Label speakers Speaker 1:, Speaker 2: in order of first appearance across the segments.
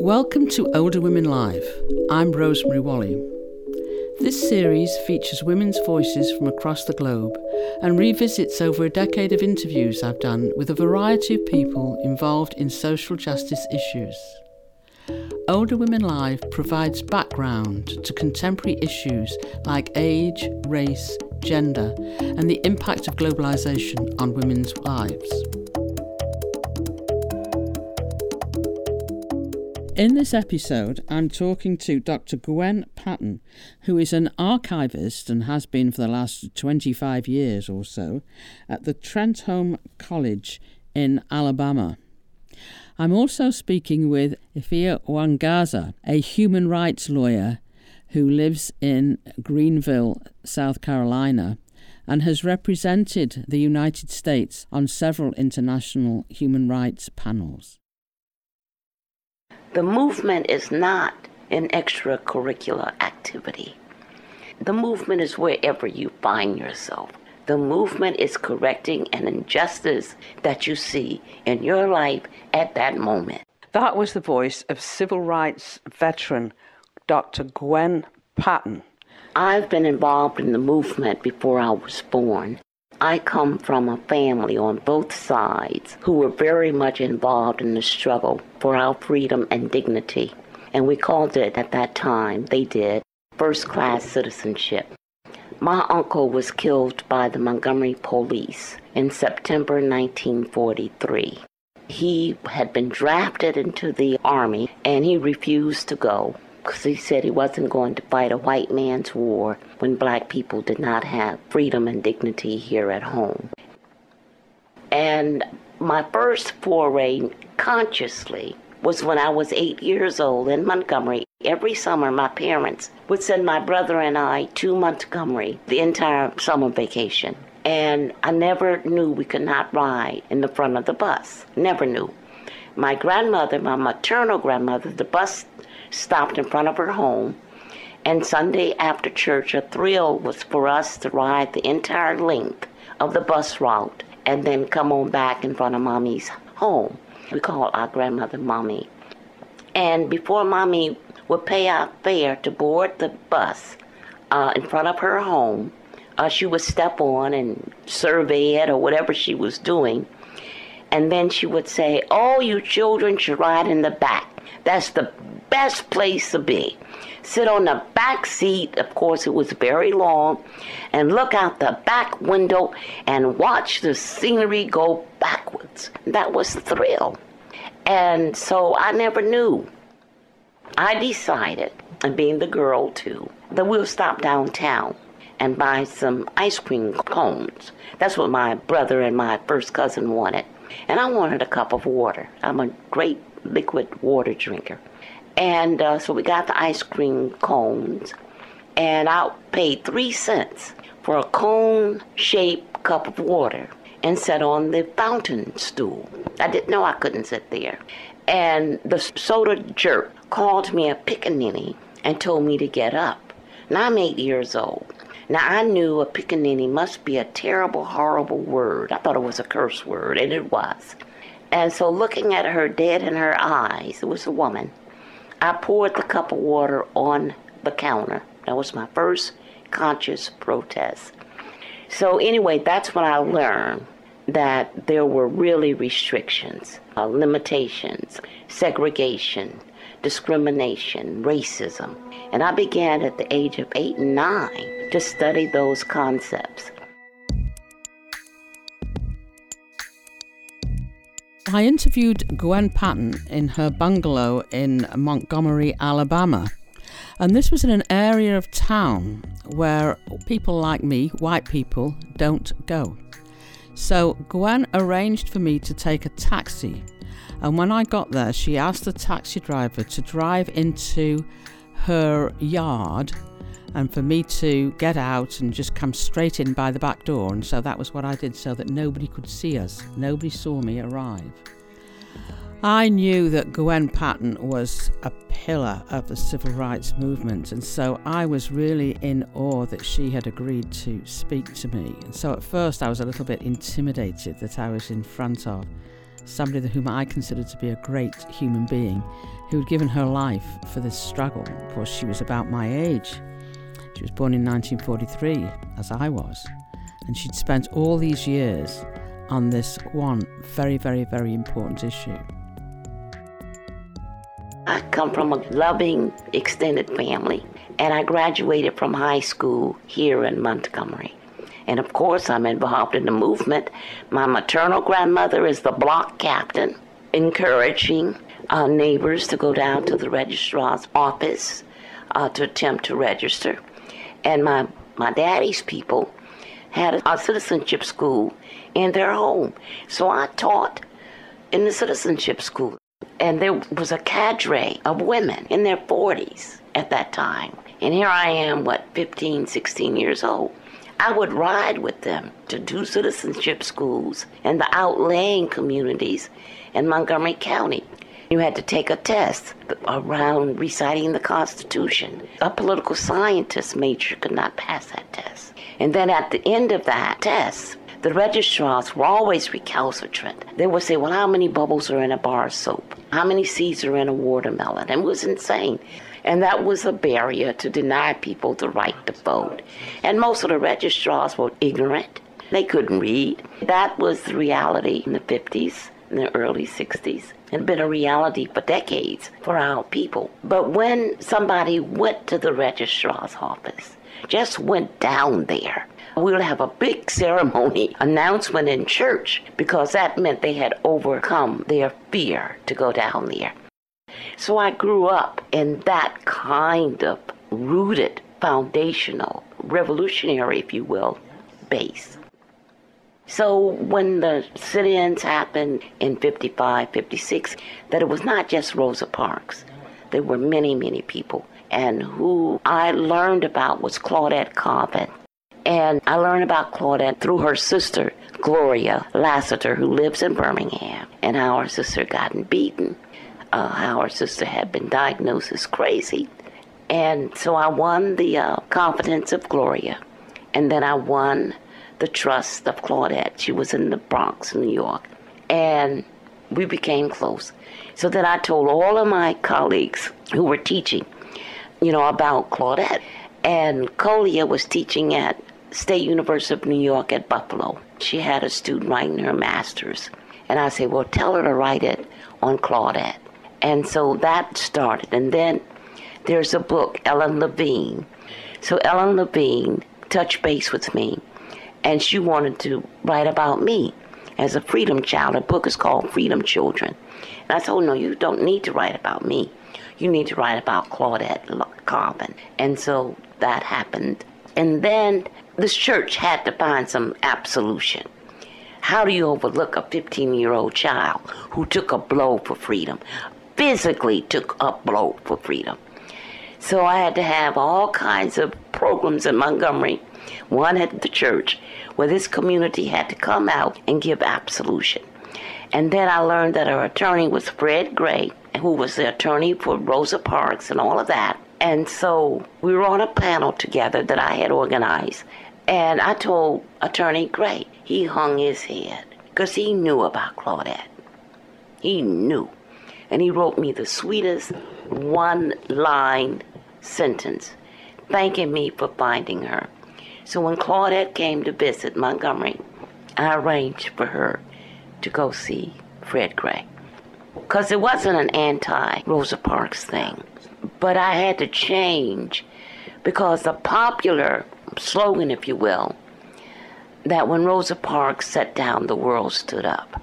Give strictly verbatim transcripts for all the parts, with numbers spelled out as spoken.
Speaker 1: Welcome to Older Women Live. I'm Rosemary Wally. This series features women's voices from across the globe and revisits over a decade of interviews I've done with a variety of people involved in social justice issues. Older Women Live provides background to contemporary issues like age, race, gender, and the impact of globalisation on women's lives. In this episode, I'm talking to Doctor Gwen Patton, who is an archivist and has been for the last twenty-five years or so at the Trenholm College in Alabama. I'm also speaking with Ifeah Nwangaza, a human rights lawyer who lives in Greenville, South Carolina, and has represented the United States on several international human rights panels.
Speaker 2: The movement is not an extracurricular activity. The movement is wherever you find yourself. The movement is correcting an injustice that you see in your life at that moment. That was the voice of civil rights veteran Doctor Gwen Patton. I've been involved in the movement before I was born. I come from a family on both sides who were very much involved in the struggle for our freedom and dignity. And we called it, at that time, they did, first-class citizenship. My uncle was killed by the Montgomery police in September nineteen forty-three. He had been drafted into the Army, and he refused to go because he said he wasn't going to fight a white man's war when black people did not have freedom and dignity here at home. And my first foray consciously was when I was eight years old in Montgomery. Every summer, my parents would send my brother and I to Montgomery the entire summer vacation. And I never knew we could not ride in the front of the bus. Never knew. My grandmother, my maternal grandmother, the bus stopped in front of her home, and Sunday after church, a thrill was for us to ride the entire length of the bus route and then come on back in front of Mommy's home. We call our grandmother Mommy. And before Mommy would pay our fare to board the bus uh, in front of her home, uh, she would step on and survey it or whatever she was doing. And then she would say, "Oh, you children should ride in the back. That's the best place to be. Sit on the back seat," of course it was very long, "and look out the back window and watch the scenery go backwards." That was the thrill. And so I never knew. I decided, and being the girl too, that we'll stop downtown and buy some ice cream cones. That's what my brother and my first cousin wanted. And I wanted a cup of water. I'm a great liquid water drinker. And uh, so we got the ice cream cones, and I paid three cents for a cone-shaped cup of water and sat on the fountain stool. I didn't know I couldn't sit there. And the soda jerk called me a pickaninny and told me to get up. Now I'm eight years old. Now I knew a pickaninny must be a terrible, horrible word. I thought it was a curse word, and it was. And so looking at her dead in her eyes, it was a woman, I poured the cup of water on the counter. That was my first conscious protest. So anyway, that's when I learned that there were really restrictions, uh, limitations, segregation, discrimination, racism. And I began at the age of eight and nine to study those concepts.
Speaker 1: I interviewed Gwen Patton in her bungalow in Montgomery, Alabama. And this was in an area of town where people like me, white people, don't go. So Gwen arranged for me to take a taxi. And when I got there, she asked the taxi driver to drive into her yard and for me to get out and just come straight in by the back door. And so that was what I did, so that nobody could see us. Nobody saw me arrive. I knew that Gwen Patton was a pillar of the civil rights movement, and so I was really in awe that she had agreed to speak to me. And so at first I was a little bit intimidated that I was in front of somebody whom I considered to be a great human being, who had given her life for this struggle. Of course, she was about my age. She was born in nineteen forty-three, as I was, and she'd spent all these years on this one very, very, very important issue.
Speaker 2: I come from a loving, extended family, and I graduated from high school here in Montgomery. And of course, I'm involved in the movement. My maternal grandmother is the block captain, encouraging uh, neighbors to go down to the registrar's office uh, to attempt to register. And my, my daddy's people had a, a citizenship school in their home. So I taught in the citizenship school. And there was a cadre of women in their forties at that time. And here I am, what, fifteen, sixteen years old. I would ride with them to do citizenship schools in the outlying communities in Montgomery County. You had to take a test around reciting the Constitution. A political scientist major could not pass that test. And then at the end of that test, the registrars were always recalcitrant. They would say, well, how many bubbles are in a bar of soap? How many seeds are in a watermelon? And it was insane. And that was a barrier to deny people the right to vote. And most of the registrars were ignorant. They couldn't read. That was the reality in the fifties and the early sixties. It had been a reality for decades for our people. But when somebody went to the registrar's office, just went down there, we would have a big ceremony announcement in church, because that meant they had overcome their fear to go down there. So I grew up in that kind of rooted, foundational, revolutionary, if you will, base. So when the sit-ins happened in fifty-five, fifty-six, that it was not just Rosa Parks. There were many, many people. And who I learned about was Claudette Colvin. And I learned about Claudette through her sister, Gloria Lassiter, who lives in Birmingham, and how her sister gotten beaten, uh, how her sister had been diagnosed as crazy. And so I won the uh, confidence of Gloria, and then I won the trust of Claudette. She was in the Bronx, New York, and we became close. So then I told all of my colleagues who were teaching, you know, about Claudette. And Colia was teaching at State University of New York at Buffalo. She had a student writing her master's. And I said, well, tell her to write it on Claudette. And so that started. And then there's a book, Ellen Levine. So Ellen Levine touched base with me, and she wanted to write about me as a freedom child. Her book is called Freedom Children. And I told her, no, you don't need to write about me. You need to write about Claudette Colvin. And so that happened. And then this church had to find some absolution. How do you overlook a fifteen-year-old child who took a blow for freedom, physically took a blow for freedom? So I had to have all kinds of programs in Montgomery, one at the church, where this community had to come out and give absolution. And then I learned that our attorney was Fred Gray, who was the attorney for Rosa Parks and all of that. And so we were on a panel together that I had organized. And I told Attorney Gray, he hung his head, because he knew about Claudette. He knew. And he wrote me the sweetest one-line sentence, thanking me for finding her. So when Claudette came to visit Montgomery, I arranged for her to go see Fred Gray. Because it wasn't an anti-Rosa Parks thing. But I had to change, because the popular slogan, if you will, that when Rosa Parks sat down, the world stood up.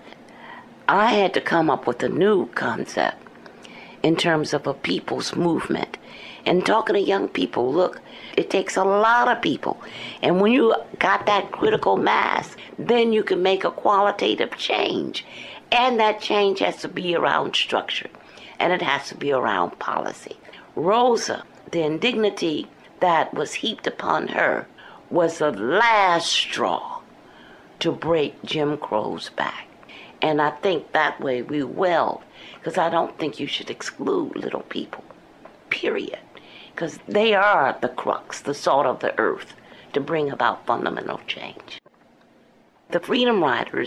Speaker 2: I had to come up with a new concept in terms of a people's movement. And talking to young people, look, it takes a lot of people. And when you got that critical mass, then you can make a qualitative change. And that change has to be around structure. And it has to be around policy. Rosa, the indignity that was heaped upon her was the last straw to break Jim Crow's back. And I think that way we will, because I don't think you should exclude little people, period. Because they are the crux, the salt of the earth, to bring about fundamental change. The Freedom Riders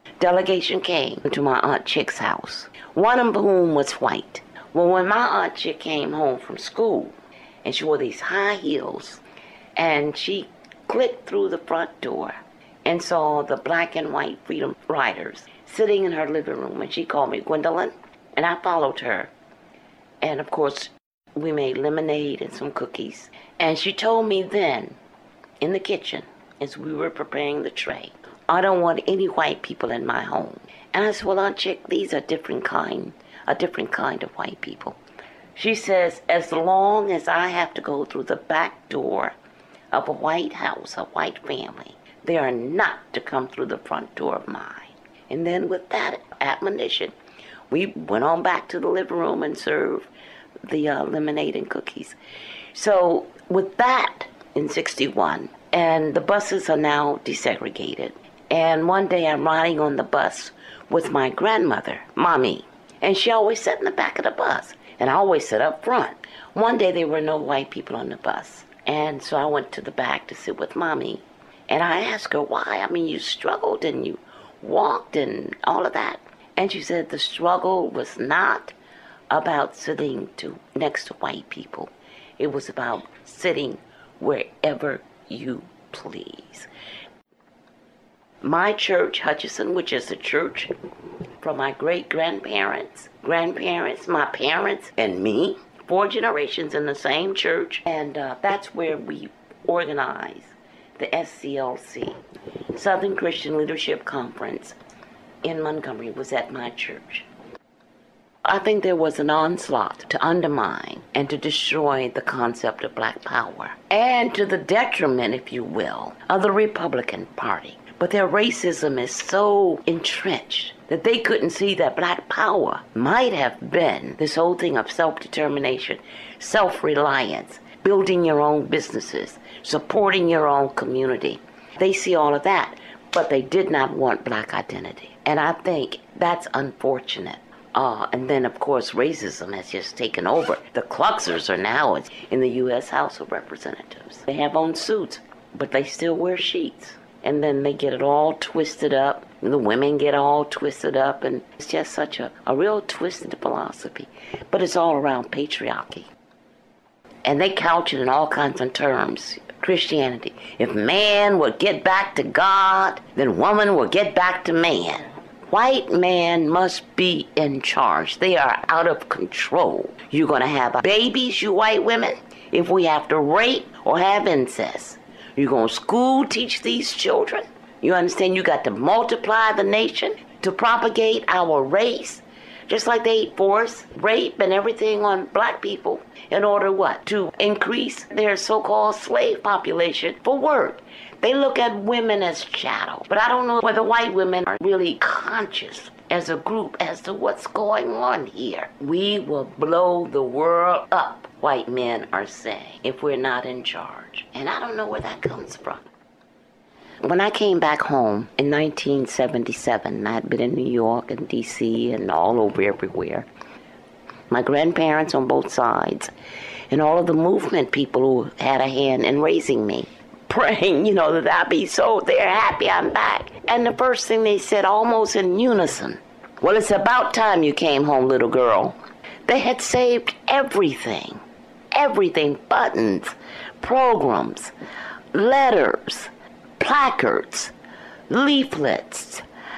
Speaker 2: delegation came to my Aunt Chick's house, one of whom was white. Well, when my Aunt Chick came home from school, and she wore these high heels, and she clicked through the front door and saw the black and white Freedom Riders sitting in her living room, and she called me Gwendolyn, and I followed her. And of course, we made lemonade and some cookies. And she told me then, in the kitchen, as we were preparing the tray, I don't want any white people in my home. And I said, well, Aunt Chick, these are different kind, a different kind of white people. She says, as long as I have to go through the back door of a white house, a white family, they are not to come through the front door of mine. And then with that admonition, we went on back to the living room and served the uh, lemonade and cookies. So with that in sixty-one, and the buses are now desegregated. And one day I'm riding on the bus with my grandmother, Mommy, and she always sat in the back of the bus, and I always sit up front. One day there were no white people on the bus, and so I went to the back to sit with Mommy, and I asked her why. I mean, you struggled and you walked and all of that. And she said the struggle was not about sitting to next to white people. It was about sitting wherever you please. My church, Hutchinson, which is a church from my great-grandparents, grandparents, my parents, and me, four generations in the same church, and uh, that's where we organize the S C L C, Southern Christian Leadership Conference in Montgomery, was at my church. I think there was an onslaught to undermine and to destroy the concept of black power, and to the detriment, if you will, of the Republican Party. But their racism is so entrenched that they couldn't see that black power might have been this whole thing of self-determination, self-reliance, building your own businesses, supporting your own community. They see all of that, but they did not want black identity. And I think that's unfortunate. Uh, and then, of course, racism has just taken over. The Kluxers are now in the U S House of Representatives. They have on suits, but they still wear sheets. And then they get it all twisted up. The women get all twisted up. And it's just such a, a real twisted philosophy. But it's all around patriarchy. And they couch it in all kinds of terms. Christianity. If man will get back to God, then woman will get back to man. White man must be in charge. They are out of control. You're going to have babies, you white women, if we have to rape or have incest. You're going to school teach these children. You understand? You got to multiply the nation to propagate our race. Just like they force rape and everything on black people in order what? To increase their so-called slave population for work. They look at women as chattel. But I don't know whether white women are really conscious as a group as to what's going on here. We will blow the world up, white men are saying, if we're not in charge. And I don't know where that comes from. When I came back home in nineteen seventy-seven, I had been in New York and D C and all over everywhere. My grandparents on both sides and all of the movement people who had a hand in raising me, praying, you know, that I'd be so, they're happy I'm back. And the first thing they said, almost in unison, well, it's about time you came home, little girl. They had saved everything, everything, buttons, programs, letters, placards, leaflets,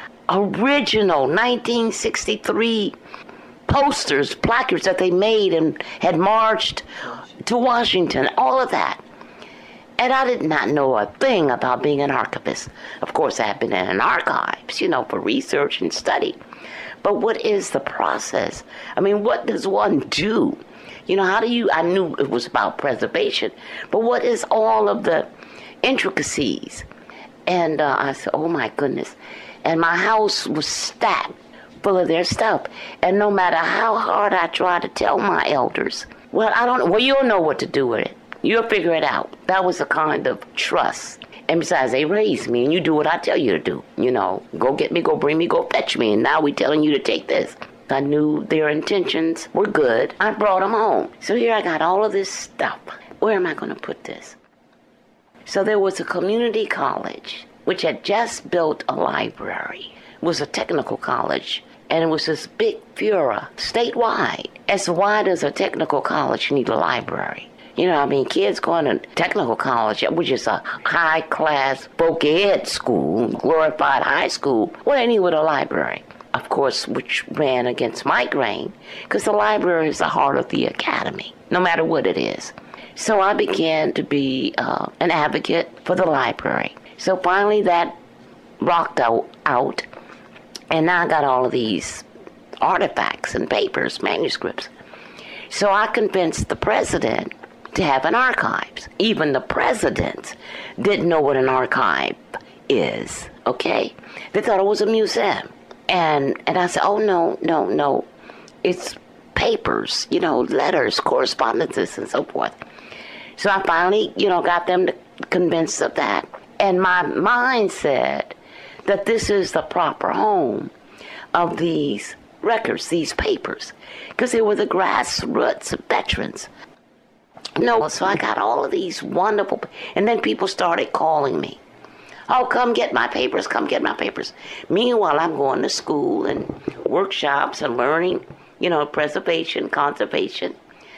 Speaker 2: original nineteen sixty-three posters, placards that they made and had marched to Washington, all of that. And I did not know a thing about being an archivist. Of course, I have been in an archives, you know, for research and study. But what is the process? I mean, what does one do? You know, how do you, I knew it was about preservation, but what is all of the intricacies? And uh, I said, oh my goodness. And my house was stacked full of their stuff. And no matter how hard I tried to tell my elders, well, I don't know, well, you'll know what to do with it. You'll figure it out. That was a kind of trust. And besides, they raised me, and you do what I tell you to do. You know, go get me, go bring me, go fetch me, and now we're telling you to take this. I knew their intentions were good. I brought them home. So here I got all of this stuff. Where am I going to put this? So there was a community college which had just built a library was a technical college, and it was this big furor statewide as to why does a technical college need a library? You know, I mean, kids going to technical college, which is a high-class voc ed school, glorified high school, what they need with a library? Of course, which ran against my grain, because the library is the heart of the academy, no matter what it is. So I began to be uh, an advocate for the library. So finally that rocked out, out, and now I got all of these artifacts and papers, manuscripts. So I convinced the president to have an archives. Even the president didn't know what an archive is, okay? They thought it was a museum. And and I said, oh, no, no, no. It's papers, you know, letters, correspondences, and so forth. So I finally, you know, got them to convinced of that. And my mind said that this is the proper home of these records, these papers, because they were the grassroots veterans. No, so I got all of these wonderful, and then people started calling me. Oh, come get my papers, come get my papers. Meanwhile, I'm going to school and workshops and learning, you know, preservation, conservation.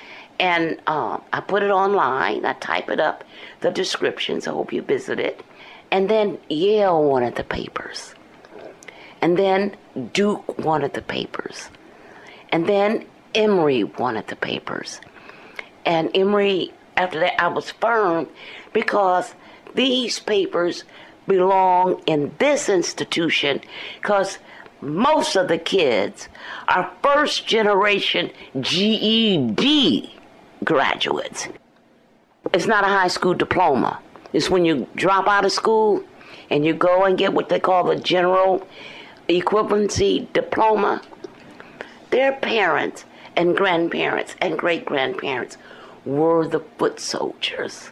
Speaker 2: And uh, I put it online, I type it up, the descriptions, I hope you visit it. And then Yale wanted the papers. And then Duke wanted the papers. And then Emory wanted the papers. And Emory, after that, I was firm because these papers belong in this institution because most of the kids are first generation G E D graduates. It's not a high school diploma. It's when you drop out of school and you go and get what they call the general equivalency diploma. Their parents and grandparents and great-grandparents were the foot soldiers,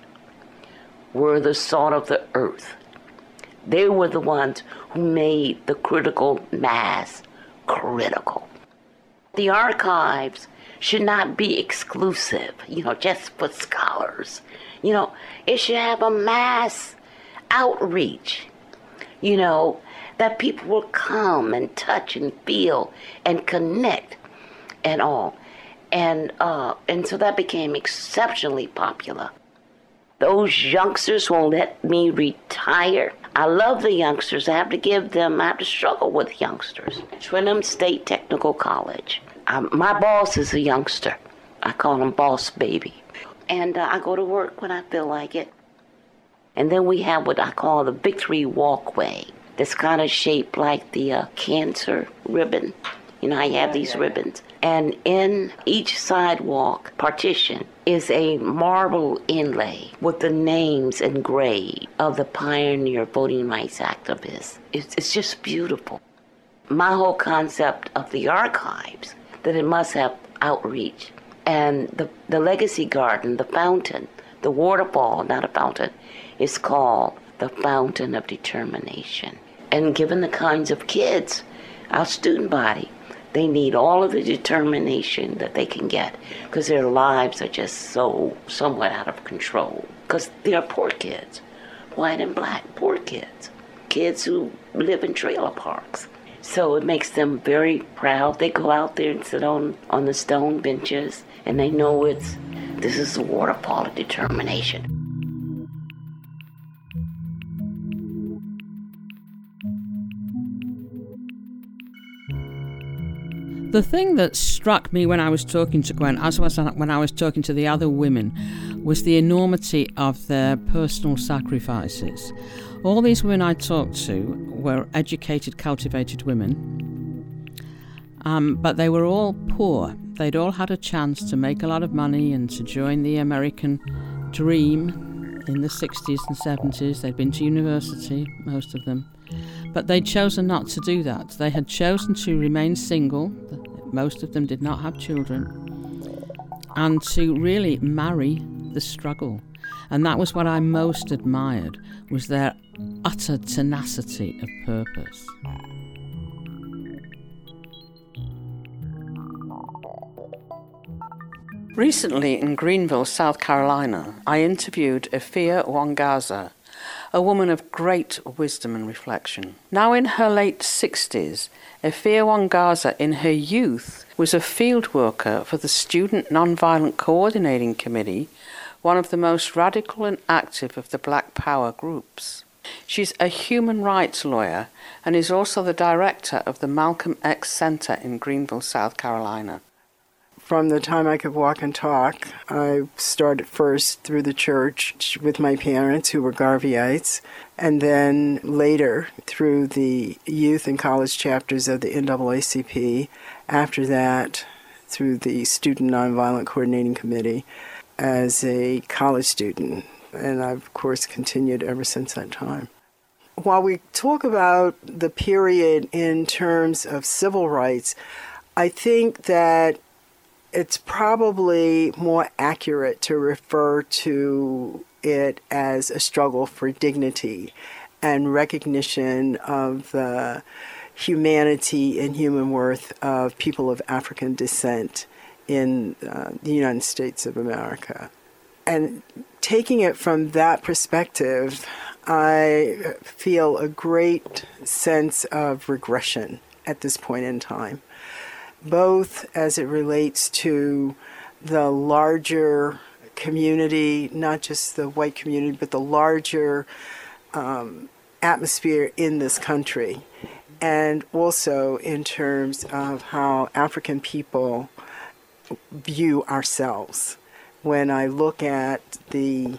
Speaker 2: were the salt of the earth. They were the ones who made the critical mass critical. The archives should not be exclusive, you know, just for scholars. You know, it should have a mass outreach, you know, that people will come and touch and feel and connect and all. And uh, and so that became exceptionally popular. Those youngsters won't let me retire. I love the youngsters. I have to give them, I have to struggle with youngsters. Trentham State Technical College. Um, my boss is a youngster. I call him Boss Baby. And uh, I go to work when I feel like it. And then we have what I call the Victory Walkway. That's kind of shaped like the uh, cancer ribbon. You know how you have these ribbons. And in each sidewalk partition is a marble inlay with the names engraved of the pioneer voting rights activists. It's, it's just beautiful. My whole concept of the archives, that it must have outreach. And the, the legacy garden, the fountain, the waterfall, not a fountain, is called the Fountain of Determination. And given the kinds of kids, our student body, they need all of the determination that they can get because their lives are just so somewhat out of control. Because they are poor kids, white and black, poor kids, kids who live in trailer parks. So it makes them very proud. They go out there and sit on, on the stone benches, and they know it's this is the waterfall of determination.
Speaker 1: The thing that struck me when I was talking to Gwen, as was when I was talking to the other women, was the enormity of their personal sacrifices. All these women I talked to were educated, cultivated women, um, but they were all poor. They'd all had a chance to make a lot of money and to join the American dream in the sixties and seventies. They'd been to university, most of them. But they'd chosen not to do that. They had chosen to remain single. Most of them did not have children. And to really marry the struggle. And that was what I most admired, was their utter tenacity of purpose. Recently in Greenville, South Carolina, I interviewed Efia Wangaza, a woman of great wisdom and reflection. Now in her late sixties, Efia Wangaza in her youth was a field worker for the Student Nonviolent Coordinating Committee, one of the most radical and active of the Black Power groups. She's a human rights lawyer and is also the director of the Malcolm X Center in Greenville, South Carolina.
Speaker 3: From the time I could walk and talk, I started first through the church with my parents, who were Garveyites, and then later through the youth and college chapters of the N double A C P. After that, through the Student Nonviolent Coordinating Committee as a college student. And I've, of course, continued ever since that time. While we talk about the period in terms of civil rights, I think that it's probably more accurate to refer to it as a struggle for dignity and recognition of the humanity and human worth of people of African descent in uh, the United States of America. And taking it from that perspective, I feel a great sense of regression at this point in time, both as it relates to the larger community, not just the white community, but the larger um, atmosphere in this country, and also in terms of how African people view ourselves. When I look at the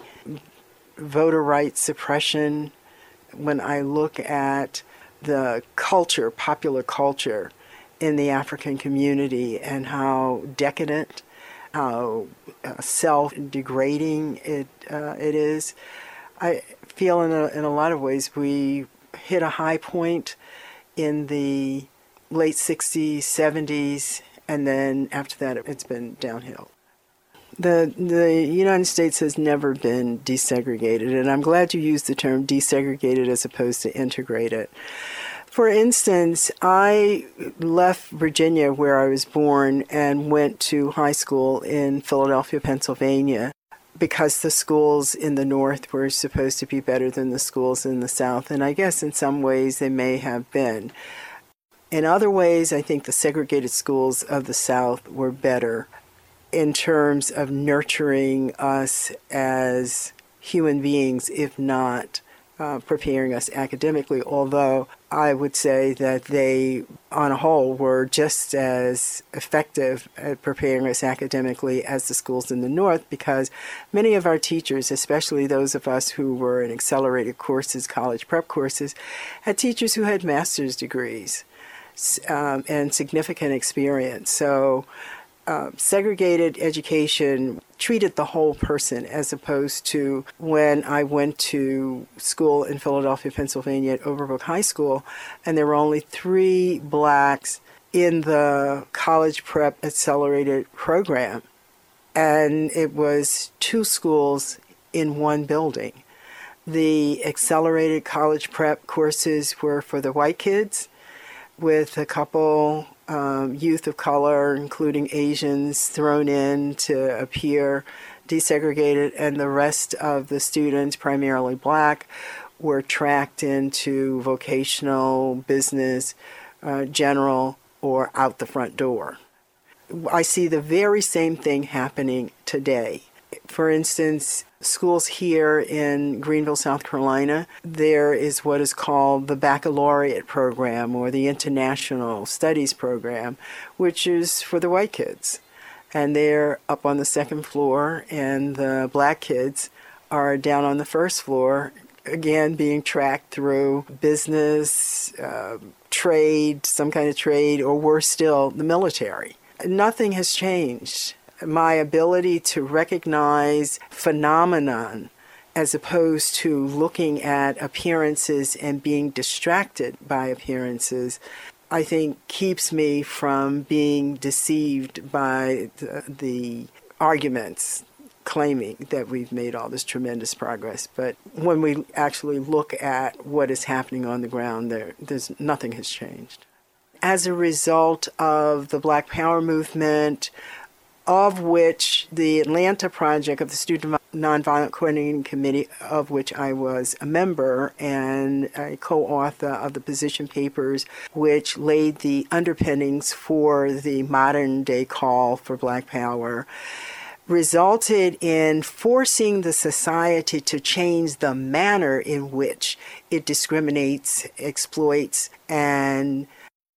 Speaker 3: voter rights suppression, when I look at the culture, popular culture in the African community and how decadent, how uh, self-degrading it uh, it is, I feel in a, in a lot of ways we hit a high point in the late sixties, seventies, and then after that it's been downhill. The the United States has never been desegregated, and I'm glad you used the term desegregated as opposed to integrated. For instance, I left Virginia, where I was born, and went to high school in Philadelphia, Pennsylvania, because the schools in the North were supposed to be better than the schools in the South, and I guess in some ways they may have been. In other ways, I think the segregated schools of the South were better in terms of nurturing us as human beings, if not uh, preparing us academically, although I would say that they, on a whole, were just as effective at preparing us academically as the schools in the North, because many of our teachers, especially those of us who were in accelerated courses, college prep courses, had teachers who had master's degrees um, and significant experience. So Uh, segregated education treated the whole person, as opposed to when I went to school in Philadelphia, Pennsylvania at Overbrook High School, and there were only three blacks in the college prep accelerated program. And it was two schools in one building. The accelerated college prep courses were for the white kids, with a couple Um, youth of color, including Asians, thrown in to appear desegregated, and the rest of the students, primarily black, were tracked into vocational, business, uh, general, or out the front door. I see the very same thing happening today. For instance, schools here in Greenville, South Carolina, there is what is called the baccalaureate program or the international studies program, which is for the white kids. And they're up on the second floor, and the black kids are down on the first floor, again being tracked through business, uh, trade, some kind of trade, or worse still, the military. Nothing has changed. My ability to recognize phenomenon as opposed to looking at appearances and being distracted by appearances, I think keeps me from being deceived by the, the arguments claiming that we've made all this tremendous progress. But when we actually look at what is happening on the ground, there, there's nothing has changed. As a result of the Black Power movement, of which the Atlanta project of the Student Nonviolent Coordinating Committee, of which I was a member and a co-author of the position papers, which laid the underpinnings for the modern-day call for Black Power, resulted in forcing the society to change the manner in which it discriminates, exploits, and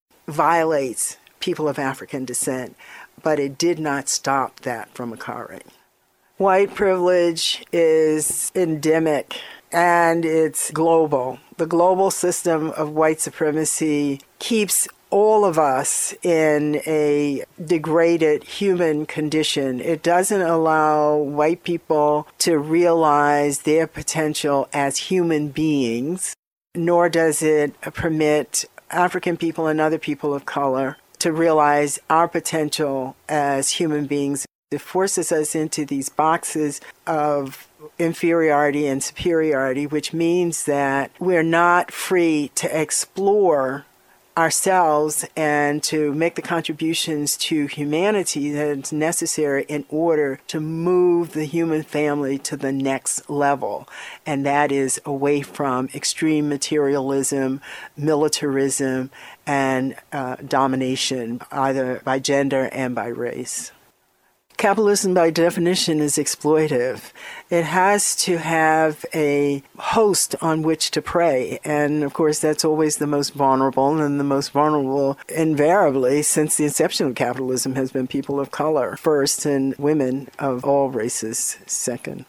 Speaker 3: violates people of African descent. But it did not stop that from occurring. White privilege is endemic and it's global. The global system of white supremacy keeps all of us in a degraded human condition. It doesn't allow white people to realize their potential as human beings, nor does it permit African people and other people of color to realize our potential as human beings. It forces us into these boxes of inferiority and superiority, which means that we're not free to explore ourselves and to make the contributions to humanity that's necessary in order to move the human family to the next level. And that is away from extreme materialism, militarism, and uh, domination, either by gender and by race. Capitalism, by definition, is exploitive. It has to have a host on which to prey. And, of course, that's always the most vulnerable, and the most vulnerable, invariably, since the inception of capitalism, has been people of color first and women of all races second.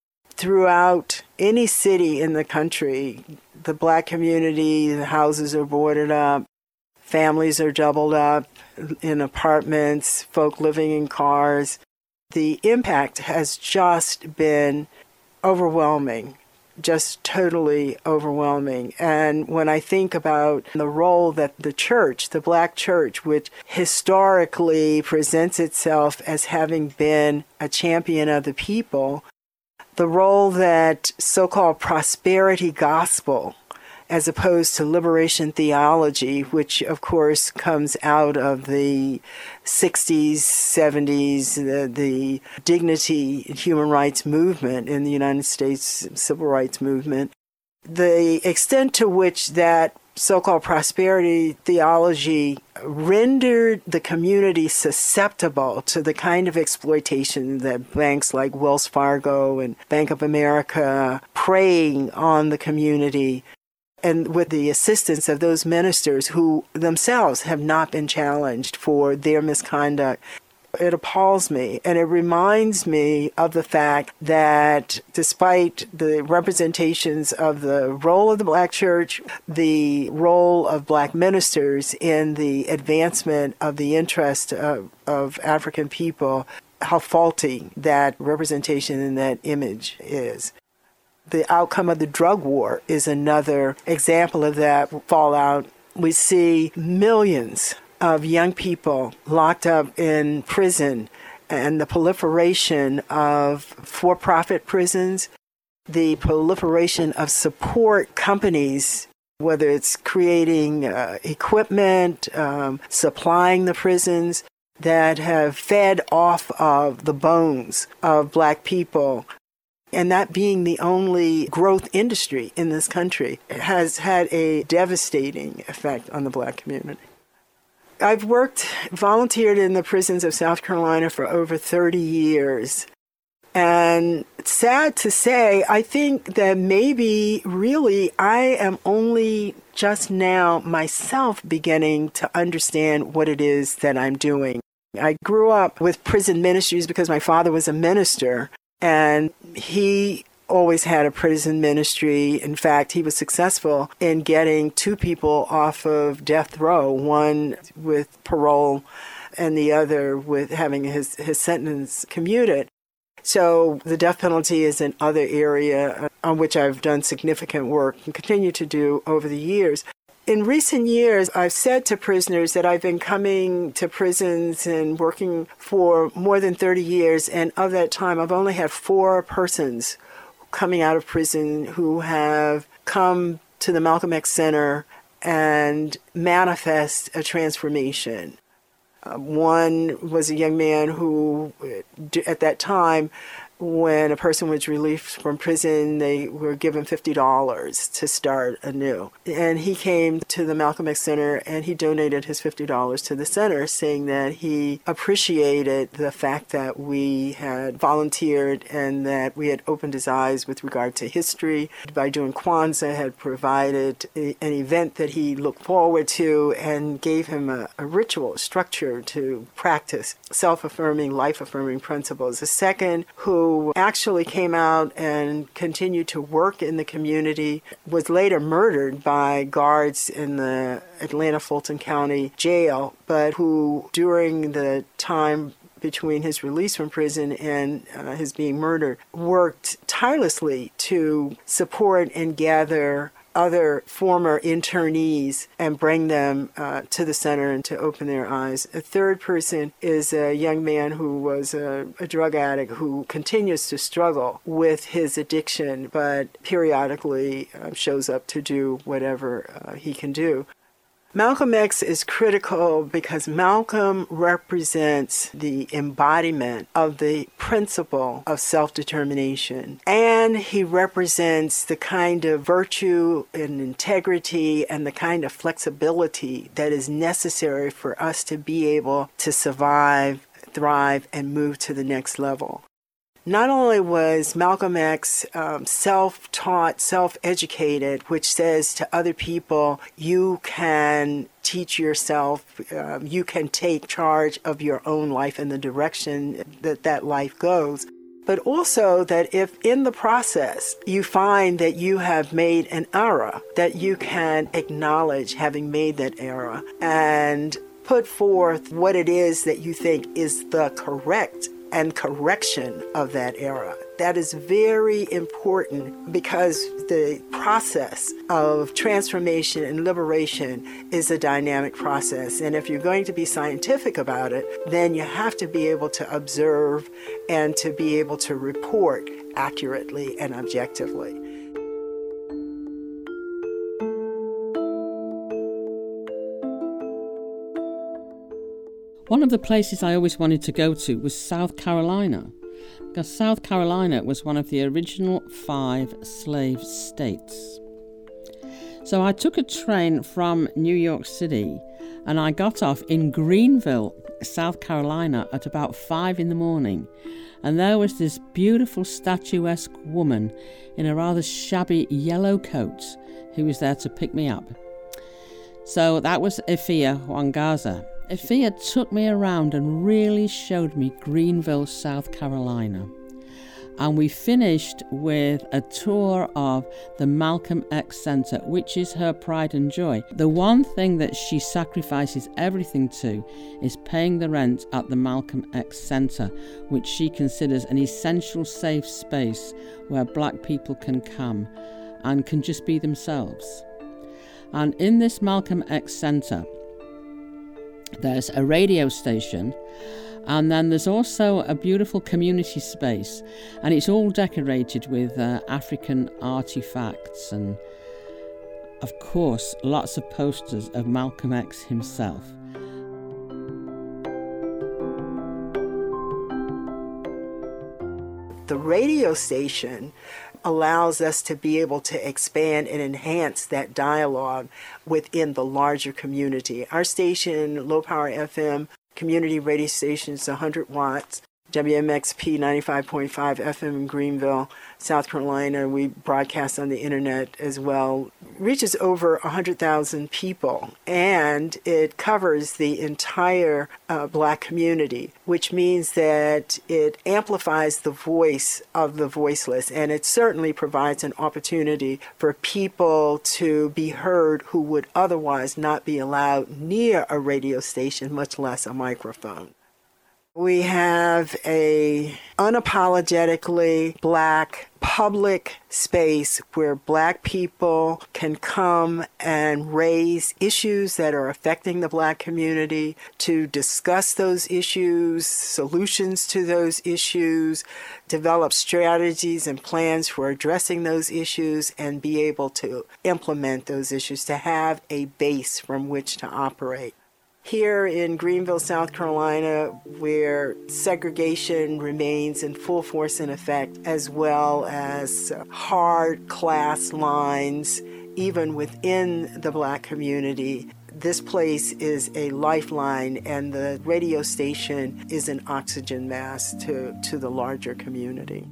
Speaker 3: Throughout any city in the country, the Black community, the houses are boarded up, families are doubled up in apartments, folk living in cars. The impact has just been overwhelming, just totally overwhelming. And when I think about the role that the church, the Black church, which historically presents itself as having been a champion of the people, the role that so-called prosperity gospel, as opposed to liberation theology, which, of course, comes out of the sixties, seventies, the, the dignity human rights movement in the United States, civil rights movement. The extent to which that so-called prosperity theology rendered the community susceptible to the kind of exploitation that banks like Wells Fargo and Bank of America preying on the community, and with the assistance of those ministers who themselves have not been challenged for their misconduct. It appalls me, and it reminds me of the fact that despite the representations of the role of the Black church, the role of Black ministers in the advancement of the interest of, of African people, how faulty that representation and that image is. The outcome of the drug war is another example of that fallout. We see millions of young people locked up in prison, and the proliferation of for-profit prisons, the proliferation of support companies, whether it's creating uh, equipment, um, supplying the prisons, that have fed off of the bones of Black people. And that being the only growth industry in this country has had a devastating effect on the Black community. I've worked, volunteered in the prisons of South Carolina for over thirty years. And sad to say, I think that maybe really I am only just now myself beginning to understand what it is that I'm doing. I grew up with prison ministries because my father was a minister. And he always had a prison ministry. In fact, he was successful in getting two people off of death row, one with parole and the other with having his, his sentence commuted. So the death penalty is another area on which I've done significant work and continue to do over the years. In recent years, I've said to prisoners that I've been coming to prisons and working for more than thirty years, and of that time, I've only had four persons coming out of prison who have come to the Malcolm X Center and manifest a transformation. Uh, one was a young man who, at that time, when a person was released from prison, they were given fifty dollars to start anew. And he came to the Malcolm X Center and he donated his fifty dollars to the center, saying that he appreciated the fact that we had volunteered and that we had opened his eyes with regard to history. By doing Kwanzaa, had provided a, an event that he looked forward to and gave him a, a ritual, a structure to practice self-affirming, life-affirming principles. The second, who who actually came out and continued to work in the community, was later murdered by guards in the Atlanta Fulton County Jail, but who during the time between his release from prison and uh, his being murdered, worked tirelessly to support and gather other former internees and bring them uh, to the center and to open their eyes. A third person is a young man who was a, a drug addict who continues to struggle with his addiction, but periodically uh, shows up to do whatever uh, he can do. Malcolm X is critical because Malcolm represents the embodiment of the principle of self-determination, and he represents the kind of virtue and integrity and the kind of flexibility that is necessary for us to be able to survive, thrive, and move to the next level. Not only was Malcolm X um, self-taught, self-educated, which says to other people, you can teach yourself, um, you can take charge of your own life and the direction that that life goes, but also that if in the process you find that you have made an error, that you can acknowledge having made that error and put forth what it is that you think is the correct and correction of that error. That is very important because the process of transformation and liberation is a dynamic process. And if you're going to be scientific about it, then you have to be able to observe and to be able to report accurately and objectively.
Speaker 1: One of the places I always wanted to go to was South Carolina, because South Carolina was one of the original five slave states. So I took a train from New York City and I got off in Greenville, South Carolina at about five in the morning. And there was this beautiful statuesque woman in a rather shabby yellow coat who was there to pick me up. So that was Ifeah Wangaza. Ifeah took me around and really showed me Greenville, South Carolina. And we finished with a tour of the Malcolm X Center, which is her pride and joy. The one thing that she sacrifices everything to is paying the rent at the Malcolm X Center, which she considers an essential safe space where black people can come and can just be themselves. And in this Malcolm X Center, there's a radio station, and then there's also a beautiful community space, and it's all decorated with uh, African artifacts and, of course, lots of posters of Malcolm X himself.
Speaker 3: The radio station allows us to be able to expand and enhance that dialogue within the larger community. Our station, Low Power F M, community radio station, is one hundred watts. W M X P ninety-five point five F M in Greenville, South Carolina. We broadcast on the internet as well. Reaches over one hundred thousand people, and it covers the entire uh, black community, which means that it amplifies the voice of the voiceless, and it certainly provides an opportunity for people to be heard who would otherwise not be allowed near a radio station, much less a microphone. We have a unapologetically black public space where black people can come and raise issues that are affecting the black community, to discuss those issues, solutions to those issues, develop strategies and plans for addressing those issues, and be able to implement those issues, to have a base from which to operate. Here in Greenville, South Carolina, where segregation remains in full force and effect, as well as hard class lines, even within the Black community, this place is a lifeline, and the radio station is an oxygen mask to, to the larger community.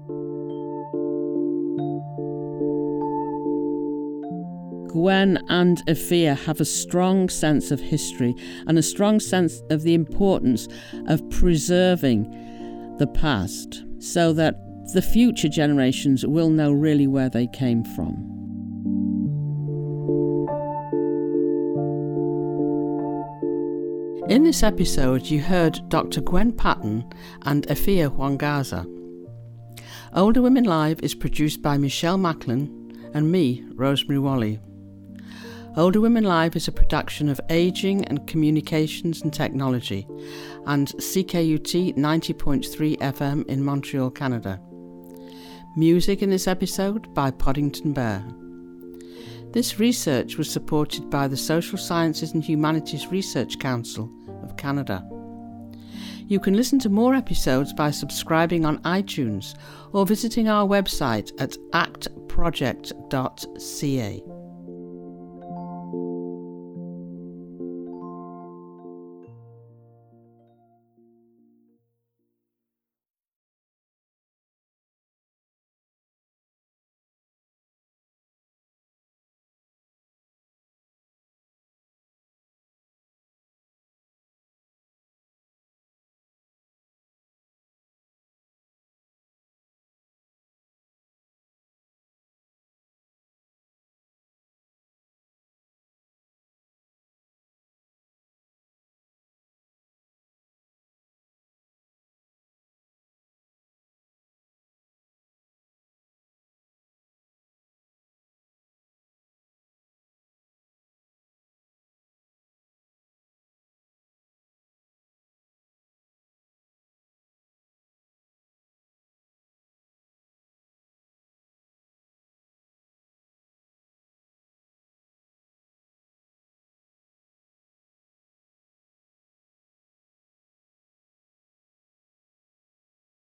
Speaker 1: Gwen and Afia have a strong sense of history and a strong sense of the importance of preserving the past so that the future generations will know really where they came from. In this episode, you heard Doctor Gwen Patton and Afia Hwangaza. Older Women Live is produced by Michelle Macklin and me, Rosemary Wally. Older Women Live is a production of Aging and Communications and Technology and C K U T ninety point three F M in Montreal, Canada. Music in this episode by Poddington Bear. This research was supported by the Social Sciences and Humanities Research Council of Canada. You can listen to more episodes by subscribing on iTunes or visiting our website at act project dot c a.